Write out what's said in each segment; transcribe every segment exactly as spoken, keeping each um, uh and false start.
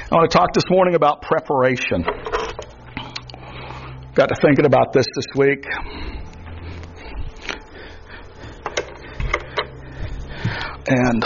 I want to talk this morning about preparation. Got to thinking about this this week. And,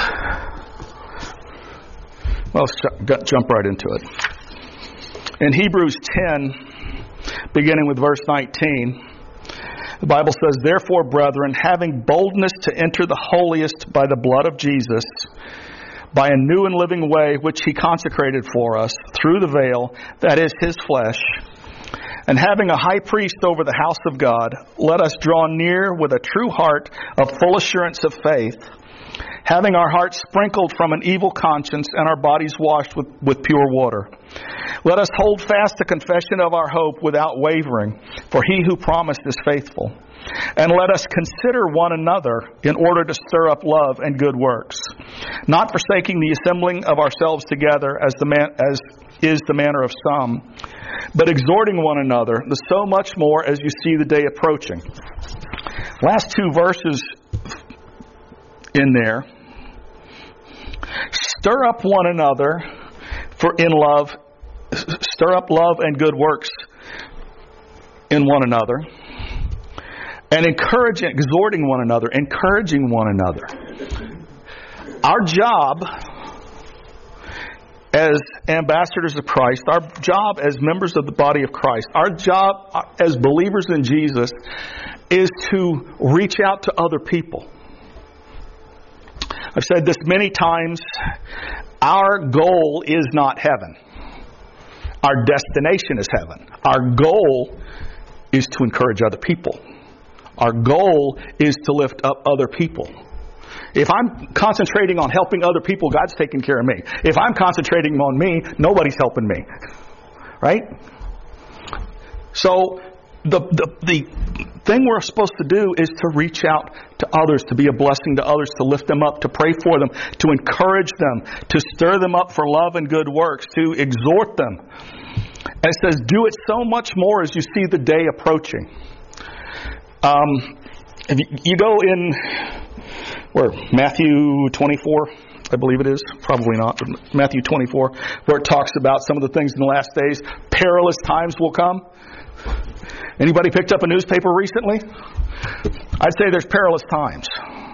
well, let's jump right into it. In Hebrews ten, beginning with verse nineteen, the Bible says, "Therefore, brethren, having boldness to enter the holiest by the blood of Jesus, by a new and living way which He consecrated for us through the veil, that is His flesh, and having a high priest over the house of God, let us draw near with a true heart of full assurance of faith, having our hearts sprinkled from an evil conscience and our bodies washed with, with pure water. Let us hold fast the confession of our hope without wavering, for He who promised is faithful. And let us consider one another in order to stir up love and good works, not forsaking the assembling of ourselves together as the man, as is the manner of some, but exhorting one another, the so much more as you see the day approaching." Last two verses in there. Stir up one another for in love, stir up love and good works in one another, and encouraging, exhorting one another, encouraging one another. Our job as ambassadors of Christ, our job as members of the body of Christ, our job as believers in Jesus is to reach out to other people. I've said this many times. Our goal is not heaven. Our destination is heaven. Our goal is to encourage other people. Our goal is to lift up other people. If I'm concentrating on helping other people, God's taking care of me. If I'm concentrating on me, nobody's helping me. Right? So the, the, the thing we're supposed to do is to reach out to others, to be a blessing to others, to lift them up, to pray for them, to encourage them, to stir them up for love and good works, to exhort them. And it says, do it so much more as you see the day approaching. Um, if you, you go in, where, Matthew twenty-four, I believe it is, probably not, but Matthew twenty-four, where it talks about some of the things in the last days, perilous times will come. Anybody picked up a newspaper recently? I'd say there's perilous times.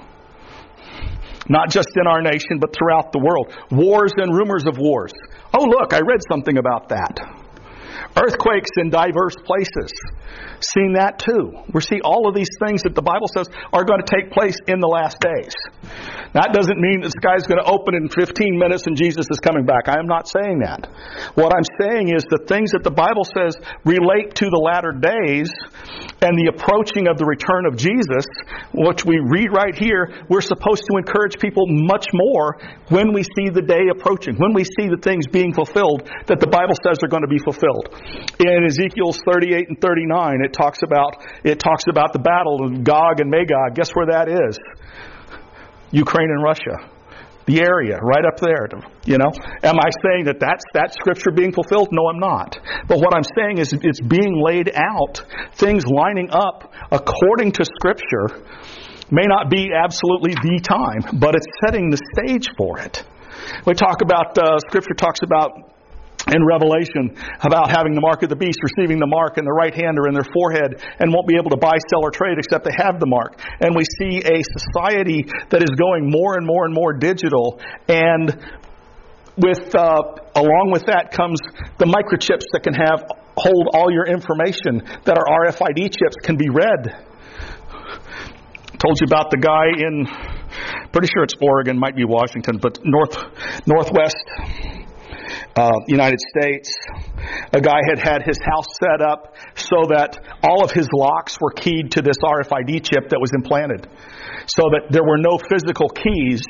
Not just in our nation, but throughout the world. Wars and rumors of wars. Oh, look, I read something about that. Earthquakes in diverse places. Seen that too. We see all of these things that the Bible says are going to take place in the last days. That doesn't mean the sky's going to open in fifteen minutes and Jesus is coming back. I am not saying that. What I'm saying is the things that the Bible says relate to the latter days and the approaching of the return of Jesus, which we read right here, we're supposed to encourage people much more when we see the day approaching, when we see the things being fulfilled that the Bible says are going to be fulfilled. In Ezekiel thirty-eight and thirty-nine, it talks about it talks about the battle of Gog and Magog. Guess where that is? Ukraine and Russia. The area, right up there. You know, am I saying that that's that scripture being fulfilled? No, I'm not. But what I'm saying is it's being laid out. Things lining up according to scripture may not be absolutely the time, but it's setting the stage for it. We talk about uh, scripture talks about. In Revelation, about having the mark of the beast, receiving the mark in their right hand or in their forehead, and won't be able to buy, sell, or trade except they have the mark. And we see a society that is going more and more and more digital, and with uh, along with that comes the microchips that can have hold all your information, that are R F I D chips, can be read. Told you about the guy in, pretty sure it's Oregon, might be Washington, but north northwest. Uh, United States, a guy had had his house set up so that all of his locks were keyed to this R F I D chip that was implanted, so that there were no physical keys.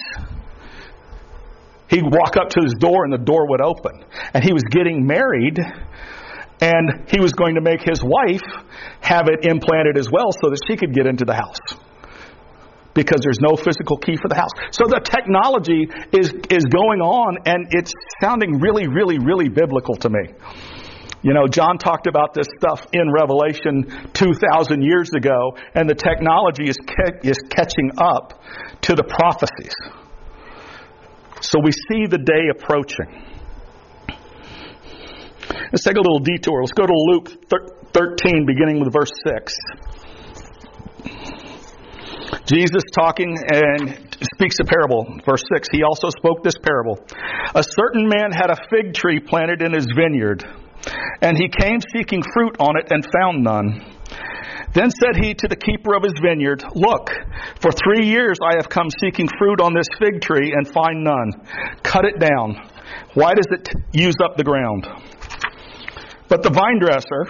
He'd walk up to his door and the door would open. And he was getting married, and he was going to make his wife have it implanted as well so that she could get into the house, because there's no physical key for the house. So the technology is is going on, and it's sounding really, really, really biblical to me. You know, John talked about this stuff in Revelation two thousand years ago, and the technology is ca- is catching up to the prophecies. So we see the day approaching. Let's take a little detour. Let's go to Luke thirteen, beginning with verse six. Jesus talking and speaks a parable. Verse six, he also spoke this parable. A certain man had a fig tree planted in his vineyard, and he came seeking fruit on it and found none. Then said he to the keeper of his vineyard, Look, for three years I have come seeking fruit on this fig tree and find none. Cut it down. Why does it use up the ground? But the vine dresser,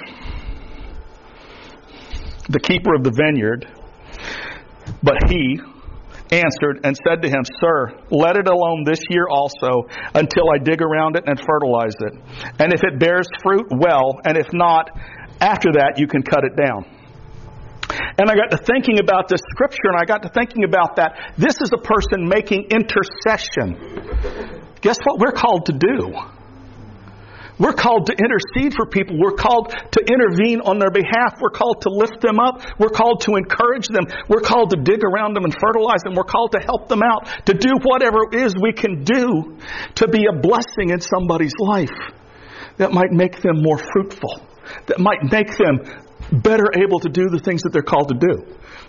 the keeper of the vineyard, but he answered and said to him, Sir, let it alone this year also, until I dig around it and fertilize it. And if it bears fruit, well, and if not, after that you can cut it down. And I got to thinking about this scripture, and I got to thinking about that. This is a person making intercession. Guess what we're called to do? We're called to intercede for people. We're called to intervene on their behalf. We're called to lift them up. We're called to encourage them. We're called to dig around them and fertilize them. We're called to help them out, to do whatever it is we can do to be a blessing in somebody's life that might make them more fruitful, that might make them better able to do the things that they're called to do.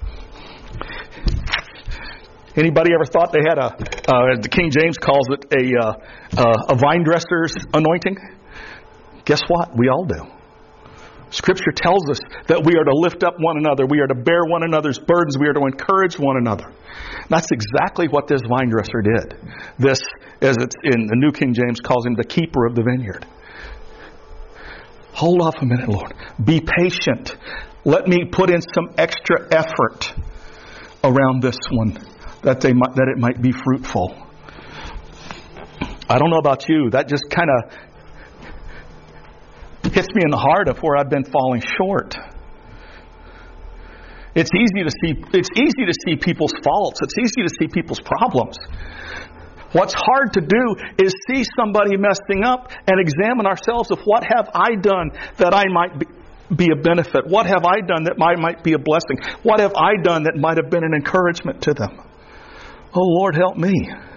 Anybody ever thought they had a, uh, the King James calls it a, uh, uh, a vine dresser's anointing? Guess what? We all do. Scripture tells us that we are to lift up one another. We are to bear one another's burdens. We are to encourage one another. That's exactly what this vine dresser did. This, as it's in the New King James, calls him the keeper of the vineyard. Hold off a minute, Lord. Be patient. Let me put in some extra effort around this one, that they might, that it might be fruitful. I don't know about you. That just kind of hits me in the heart of where I've been falling short. It's easy to see. It's easy to see people's faults. It's easy to see people's problems. What's hard to do is see somebody messing up and examine ourselves of what have I done that I might be, be a benefit? What have I done that might, might be a blessing? What have I done that might have been an encouragement to them? Oh, Lord, help me.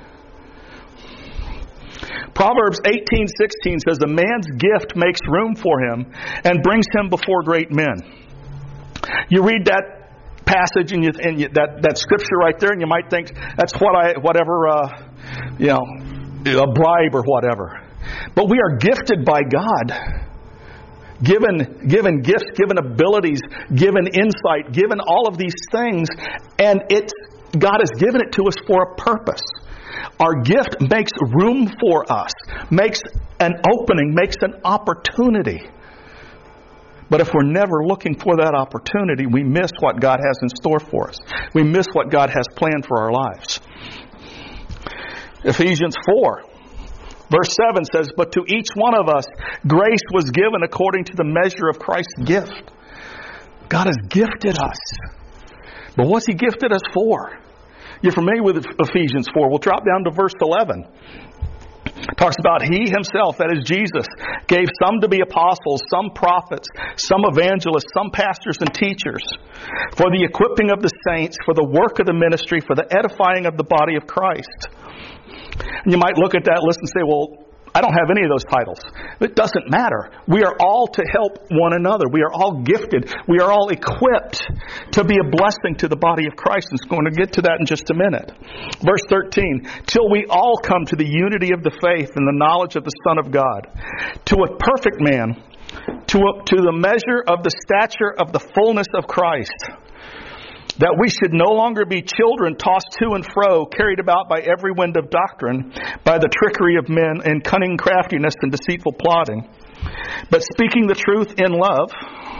Proverbs eighteen sixteen says, a man's gift makes room for him and brings him before great men. You read that passage and, you, and you, that, that scripture right there, and you might think that's what I, whatever, uh, you know, a bribe or whatever. But we are gifted by God. Given, given gifts, given abilities, given insight, given all of these things, and it's God has given it to us for a purpose. Our gift makes room for us, makes an opening, makes an opportunity. But if we're never looking for that opportunity, we miss what God has in store for us. We miss what God has planned for our lives. Ephesians four, verse seven says, But to each one of us grace was given according to the measure of Christ's gift. God has gifted us. But what's He gifted us for? You're familiar with Ephesians four. We'll drop down to verse eleven. It talks about He Himself, that is Jesus, gave some to be apostles, some prophets, some evangelists, some pastors and teachers, for the equipping of the saints, for the work of the ministry, for the edifying of the body of Christ. And you might look at that list and say, well, I don't have any of those titles. It doesn't matter. We are all to help one another. We are all gifted. We are all equipped to be a blessing to the body of Christ. And I'm going to get to that in just a minute. Verse thirteen, till we all come to the unity of the faith and the knowledge of the Son of God, to a perfect man, to, a, to the measure of the stature of the fullness of Christ, that we should no longer be children tossed to and fro, carried about by every wind of doctrine, by the trickery of men and cunning craftiness and deceitful plotting, but speaking the truth in love,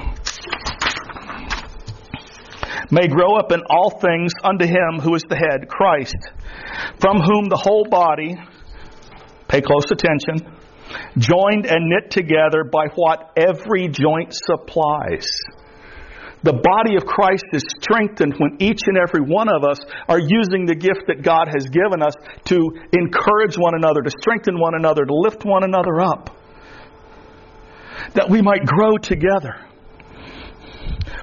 may grow up in all things unto Him who is the head, Christ, from whom the whole body, pay close attention, joined and knit together by what every joint supplies. The body of Christ is strengthened when each and every one of us are using the gift that God has given us to encourage one another, to strengthen one another, to lift one another up, that we might grow together.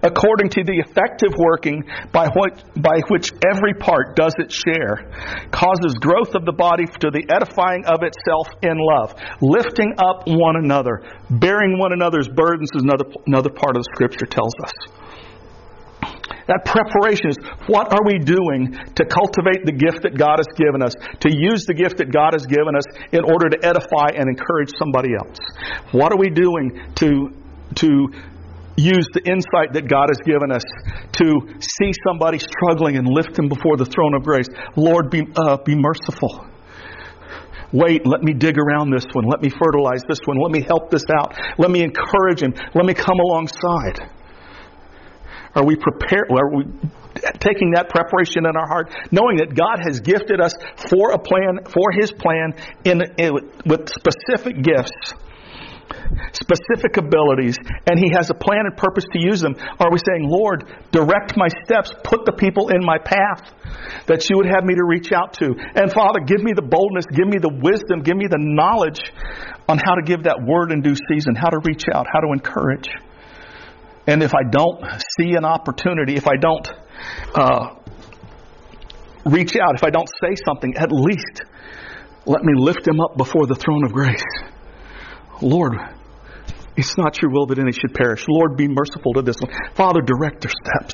according to the effective working by, what, by which every part does its share, causes growth of the body to the edifying of itself in love, lifting up one another, bearing one another's burdens, as another, another part of the Scripture tells us. That preparation is, what are we doing to cultivate the gift that God has given us, to use the gift that God has given us in order to edify and encourage somebody else? What are we doing to, to use the insight that God has given us to see somebody struggling and lift them before the throne of grace? Lord, be, uh, be merciful. Wait, let me dig around this one. Let me fertilize this one. Let me help this out. Let me encourage him. Let me come alongside. Are we prepared? Are we taking that preparation in our heart, knowing that God has gifted us for a plan, for His plan, in, in with specific gifts, specific abilities, and He has a plan and purpose to use them? Are we saying, Lord, direct my steps, put the people in my path that You would have me to reach out to? And Father, give me the boldness, give me the wisdom, give me the knowledge on how to give that word in due season, how to reach out, how to encourage. And if I don't see an opportunity, if I don't uh, reach out, if I don't say something, at least let me lift them up before the throne of grace. Lord, it's not Your will that any should perish. Lord, be merciful to this one. Father, direct their steps.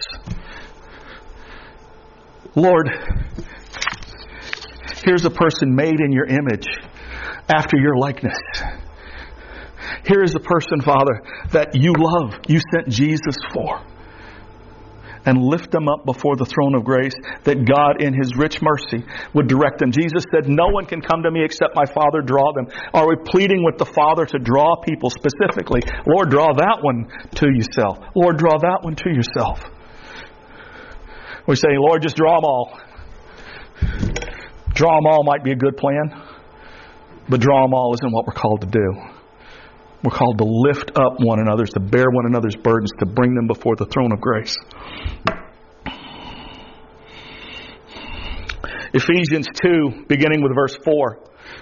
Lord, here's a person made in Your image, after Your likeness. Here is a person, Father, that You love, You sent Jesus for. And lift them up before the throne of grace, that God in His rich mercy would direct them. Jesus said, no one can come to Me except My Father draw them. Are we pleading with the Father to draw people specifically? Lord, draw that one to Yourself. Lord, draw that one to Yourself. We say, Lord, just draw them all. Draw them all might be a good plan, but draw them all isn't what we're called to do. We're called to lift up one another, to bear one another's burdens, to bring them before the throne of grace. Ephesians two, beginning with verse four,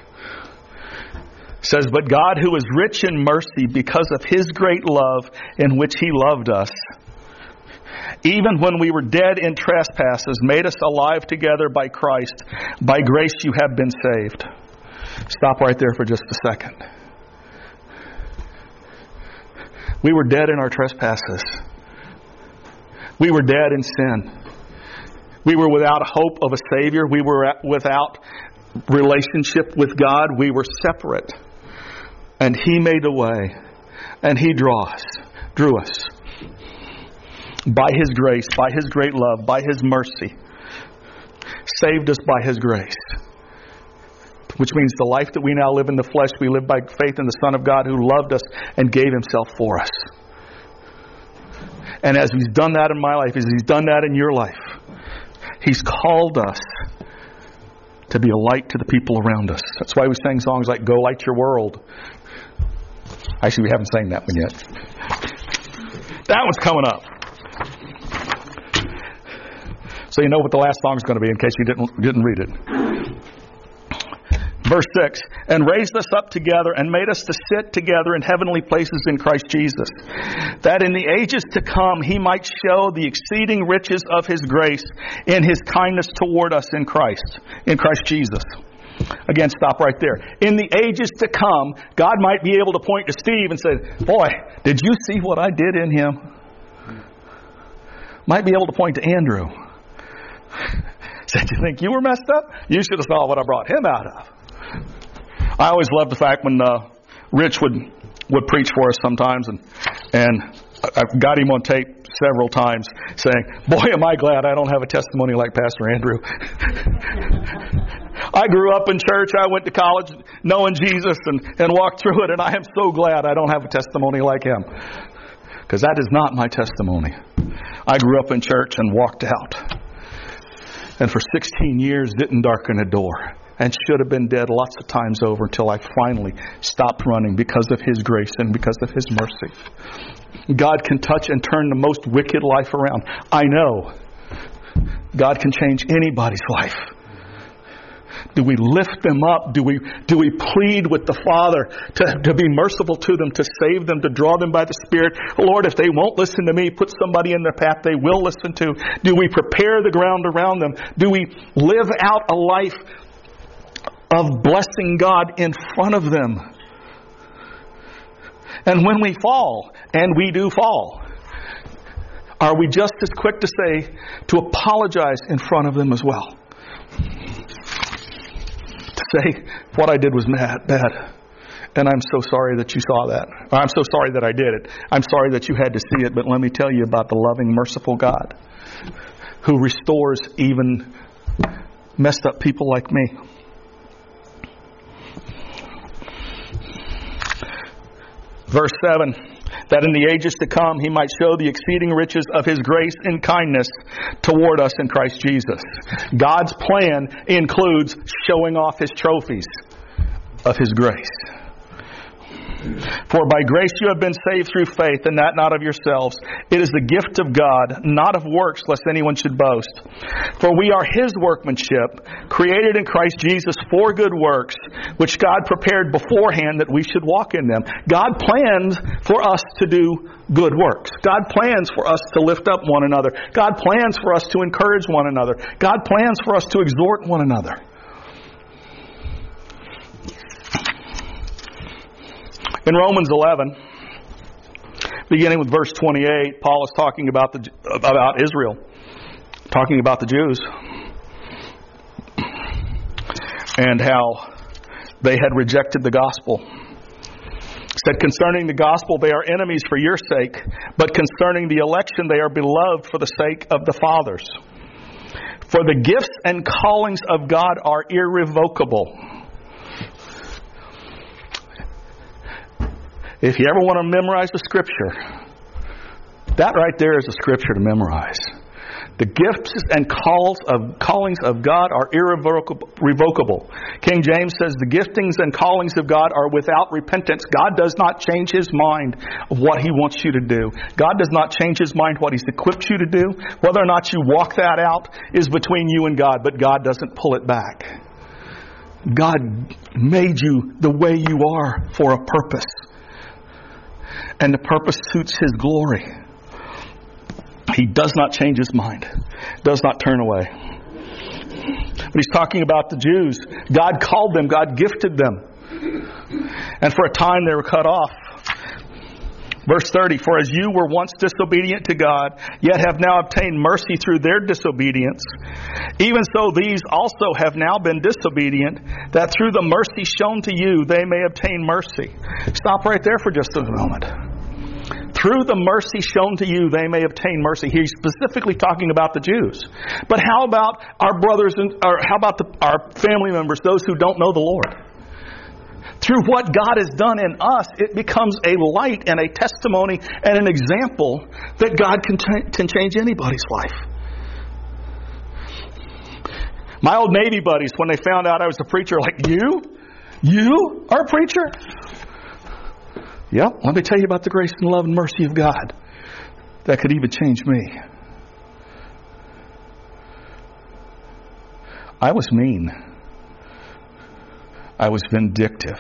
says, but God, who is rich in mercy because of His great love in which He loved us, even when we were dead in trespasses, made us alive together by Christ. By grace you have been saved. Stop right there for just a second. We were dead in our trespasses. We were dead in sin. We were without hope of a Savior. We were without relationship with God. We were separate. And He made a way. And He drew us, drew us. By His grace, by His great love, by His mercy. Saved us by His grace. Which means the life that we now live in the flesh, we live by faith in the Son of God who loved us and gave Himself for us. And as He's done that in my life, as He's done that in your life, He's called us to be a light to the people around us. That's why we sing songs like Go Light Your World. Actually, we haven't sang that one yet. That one's coming up. So you know what the last song is going to be in case you didn't didn't read it. Verse six, and raised us up together and made us to sit together in heavenly places in Christ Jesus, that in the ages to come He might show the exceeding riches of His grace in His kindness toward us in Christ, in Christ Jesus. Again, stop right there. In the ages to come, God might be able to point to Steve and say, boy, did you see what I did in him? Might be able to point to Andrew. Said, you think you were messed up? You should have saw what I brought him out of. I always loved the fact when uh, Rich would would preach for us sometimes, and and I've got him on tape several times saying, boy, am I glad I don't have a testimony like Pastor Andrew. I grew up in church. I went to college knowing Jesus and, and walked through it, and I am so glad I don't have a testimony like him. Because that is not my testimony. I grew up in church and walked out. And for sixteen years didn't darken a door. And should have been dead lots of times over until I finally stopped running because of His grace and because of His mercy. God can touch and turn the most wicked life around. I know God can change anybody's life. Do we lift them up? Do we do we plead with the Father to, to be merciful to them, to save them, to draw them by the Spirit? Lord, if they won't listen to me, put somebody in their path they will listen to. Do we prepare the ground around them? Do we live out a life of blessing God in front of them? And when we fall, and we do fall, are we just as quick to say, to apologize in front of them as well? To say, what I did was bad, bad. And I'm so sorry that you saw that. Or, I'm so sorry that I did it. I'm sorry that you had to see it, but let me tell you about the loving, merciful God who restores even messed up people like me. Verse seven, that in the ages to come He might show the exceeding riches of His grace and kindness toward us in Christ Jesus. God's plan includes showing off His trophies of His grace. For by grace you have been saved through faith, and that not of yourselves. It is the gift of God, not of works, lest anyone should boast. For we are His workmanship, created in Christ Jesus for good works, which God prepared beforehand that we should walk in them. God plans for us to do good works. God plans for us to lift up one another. God plans for us to encourage one another. God plans for us to exhort one another. In Romans eleven, beginning with verse twenty-eight, Paul is talking about the about Israel, talking about the Jews, and how they had rejected the gospel. He said, concerning the gospel, they are enemies for your sake, but concerning the election, they are beloved for the sake of the fathers. For the gifts and callings of God are irrevocable. If you ever want to memorize the Scripture, that right there is a Scripture to memorize. The gifts and calls of callings of God are irrevocable. King James says the giftings and callings of God are without repentance. God does not change His mind of what He wants you to do. God does not change His mind what He's equipped you to do. Whether or not you walk that out is between you and God, but God doesn't pull it back. God made you the way you are for a purpose. And the purpose suits His glory. He does not change His mind. Does not turn away. But He's talking about the Jews. God called them. God gifted them. And for a time they were cut off. Verse thirty, for as you were once disobedient to God, yet have now obtained mercy through their disobedience, even so these also have now been disobedient, that through the mercy shown to you they may obtain mercy. Stop right there for just a moment. Through the mercy shown to you they may obtain mercy. He's specifically talking about the Jews. But how about our brothers and or how about the, our family members, those who don't know the Lord? Through what God has done in us, it becomes a light and a testimony and an example that God can, t- can change anybody's life. My old Navy buddies, when they found out I was a preacher, like, you? You are a preacher? Yep, let me tell you about the grace and love and mercy of God that could even change me. I was mean. I was vindictive.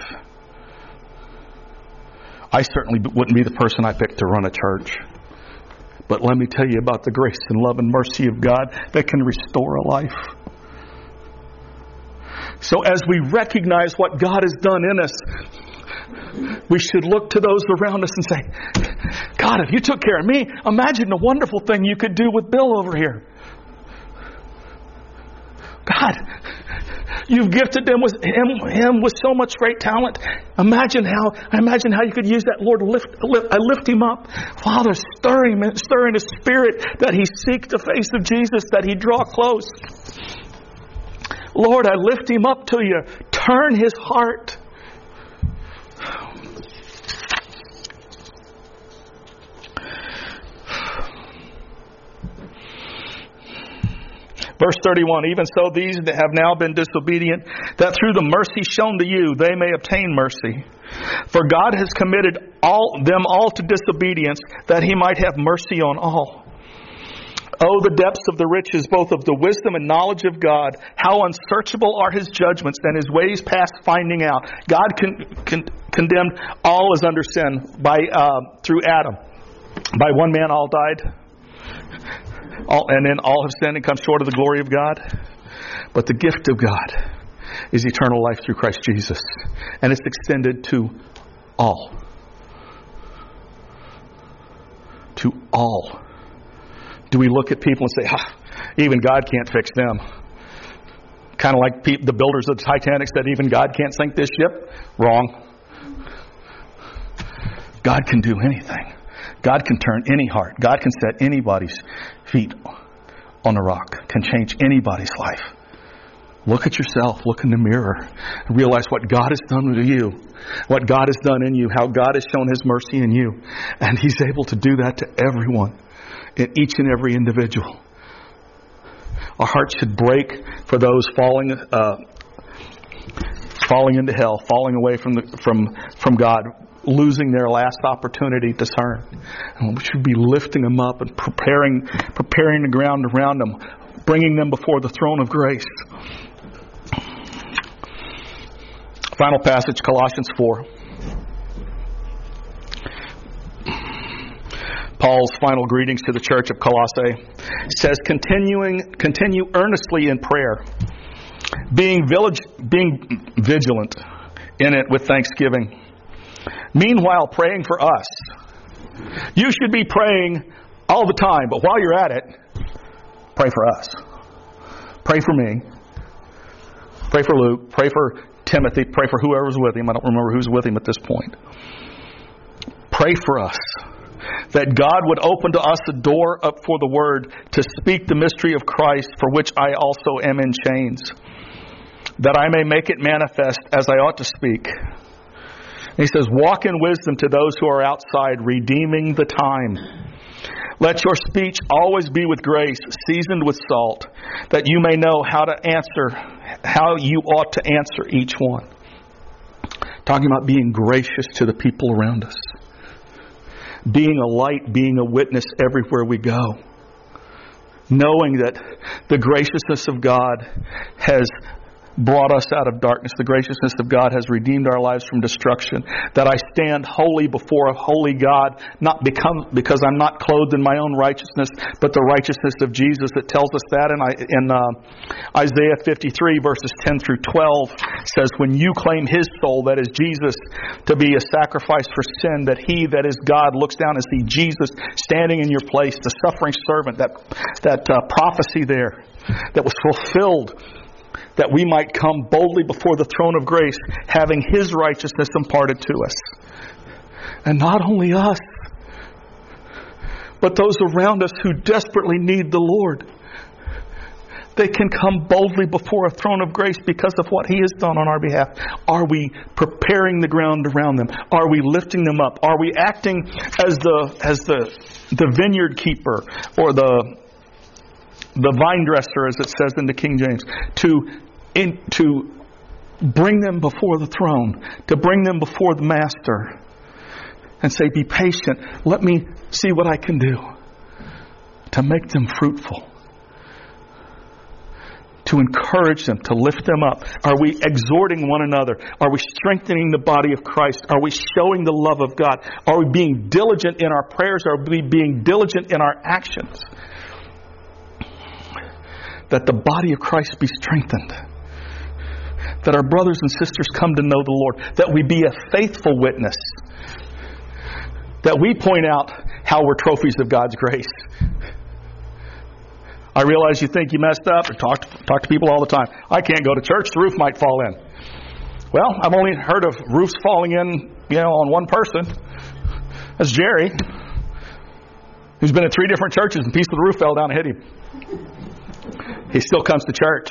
I certainly wouldn't be the person I picked to run a church. But let me tell you about the grace and love and mercy of God that can restore a life. So as we recognize what God has done in us, we should look to those around us and say, God, if you took care of me, imagine the wonderful thing you could do with Bill over here. God, you've gifted them with him, him with so much great talent. Imagine how imagine how you could use that, Lord. Lift, lift, I lift him up, Father. Stir him, stir in his spirit that he seek the face of Jesus, that he draw close. Lord, I lift him up to you. Turn his heart. Verse thirty-one, even so these that have now been disobedient, that through the mercy shown to you, they may obtain mercy. For God has committed all them all to disobedience, that he might have mercy on all. Oh, the depths of the riches, both of the wisdom and knowledge of God. How unsearchable are His judgments and His ways past finding out. God con- con- condemned all as under sin by uh, through Adam. By one man all died. All, and then all have sinned and come short of the glory of God. But the gift of God is eternal life through Christ Jesus. And it's extended to all. To all. Do we look at people and say, ah, even God can't fix them? Kind of like pe- the builders of the Titanic said, even God can't sink this ship? Wrong. God can do anything. God can turn any heart. God can set anybody's feet on a rock. Can change anybody's life. Look at yourself. Look in the mirror. And realize what God has done to you. What God has done in you. How God has shown His mercy in you. And He's able to do that to everyone. In each and every individual. Our hearts should break for those falling uh, falling into hell. Falling away from the, from, from God. Losing their last opportunity to turn. And we should be lifting them up and preparing preparing the ground around them. Bringing them before the throne of grace. Final passage, Colossians four. Paul's final greetings to the church of Colossae says, continuing, continue earnestly in prayer, being, village, being vigilant in it with thanksgiving. Meanwhile, praying for us. You should be praying all the time, but while you're at it, pray for us. Pray for me. Pray for Luke. Pray for Timothy. Pray for whoever's with him. I don't remember who's with him at this point. Pray for us. That God would open to us a door up for the Word to speak the mystery of Christ, for which I also am in chains, that I may make it manifest as I ought to speak. And he says, walk in wisdom to those who are outside, redeeming the time. Let your speech always be with grace, seasoned with salt, that you may know how to answer, how you ought to answer each one. Talking about being gracious to the people around us. Being a light, being a witness everywhere we go. Knowing that the graciousness of God has brought us out of darkness. The graciousness of God has redeemed our lives from destruction. That I stand holy before a holy God, not become, because I'm not clothed in my own righteousness, but the righteousness of Jesus. It tells us that in, in uh, Isaiah fifty-three, verses ten through twelve, says, when you claim His soul, that is Jesus, to be a sacrifice for sin, that He, that is God, looks down and sees Jesus standing in your place, the suffering servant, that, that uh, prophecy there that was fulfilled, that we might come boldly before the throne of grace, having His righteousness imparted to us. And not only us, but those around us who desperately need the Lord. They can come boldly before a throne of grace because of what He has done on our behalf. Are we preparing the ground around them? Are we lifting them up? Are we acting as the as the the vineyard keeper or the the vine dresser, as it says in the King James, to in, to bring them before the throne, to bring them before the Master, and say, be patient, let me see what I can do to make them fruitful, to encourage them, to lift them up. Are we exhorting one another? Are we strengthening the body of Christ? Are we showing the love of God? Are we being diligent in our prayers? Are we being diligent in our actions? That the body of Christ be strengthened. That our brothers and sisters come to know the Lord. That we be a faithful witness. That we point out how we're trophies of God's grace. I realize you think you messed up, or talk to, talk to people all the time. I can't go to church, the roof might fall in. Well, I've only heard of roofs falling in, you know, on one person. That's Jerry, who's been at three different churches and a piece of the roof fell down and hit him. He still comes to church.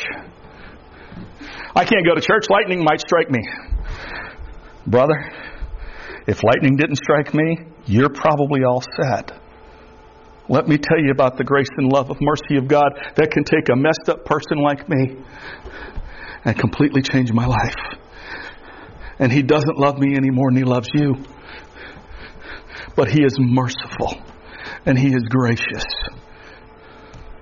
I can't go to church. Lightning might strike me. Brother, if lightning didn't strike me, you're probably all set. Let me tell you about the grace and love of mercy of God that can take a messed up person like me and completely change my life. And He doesn't love me any more than He loves you. But He is merciful and He is gracious.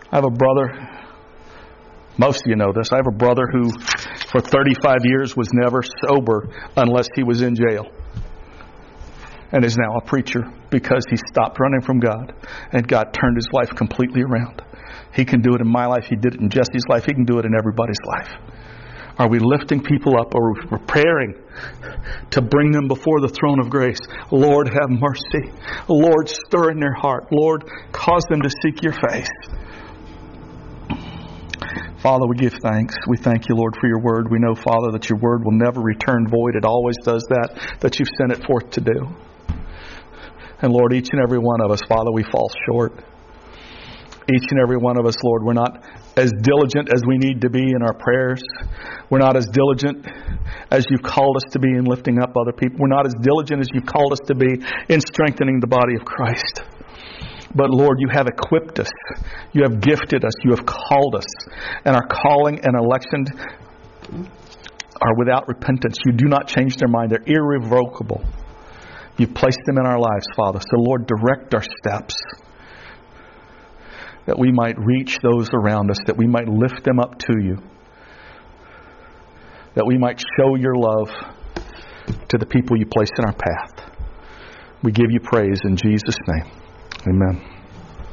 I have a brother, most of you know this, I have a brother who for thirty-five years was never sober unless he was in jail. And is now a preacher because he stopped running from God and God turned his life completely around. He can do it in my life. He did it in Jesse's life. He can do it in everybody's life. Are we lifting people up, or are we preparing to bring them before the throne of grace? Lord, have mercy. Lord, stir in their heart. Lord, cause them to seek your face. Father, we give thanks. We thank you, Lord, for your word. We know, Father, that your word will never return void. It always does that, that you've sent it forth to do. And Lord, each and every one of us, Father, we fall short. Each and every one of us, Lord, we're not as diligent as we need to be in our prayers. We're not as diligent as you've called us to be in lifting up other people. We're not as diligent as you've called us to be in strengthening the body of Christ. But Lord, you have equipped us. You have gifted us. You have called us. And our calling and election are without repentance. You do not change their mind. They're irrevocable. You've placed them in our lives, Father. So Lord, direct our steps, that we might reach those around us, that we might lift them up to you, that we might show your love to the people you place in our path. We give you praise in Jesus' name. Amen.